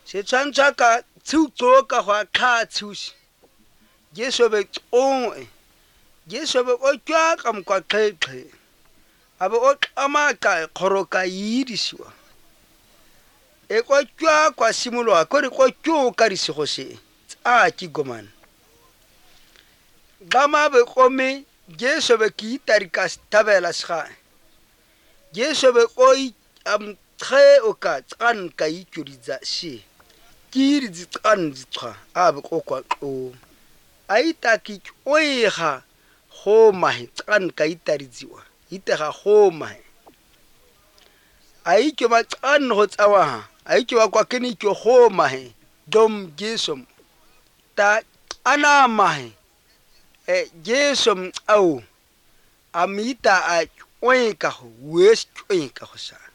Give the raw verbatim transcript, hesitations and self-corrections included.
se tshwantshwa ka tsutso ka go akha tshushi Jesu be tsongwe Jesu be o twa ka mkwa qeqe abe o qamaka khoroka yidisiwa e kwa twa kwa simolwa ko re kwa twa ka disego se a ki gomana gama be kome Jesu be ki tarika stabela sga Jesu be oi am tre o ka tsan ka ituriza shi kiri tsan tswa abe ko kwa o aita ki oiga go mahe tsan ka itariziwa itega go mahe ai ke ba tsan go tsawa ai ke ba kwa kene ke go mahe dom Jesu ta ana mahe e Jesu au amita a oika ho west oika ho sa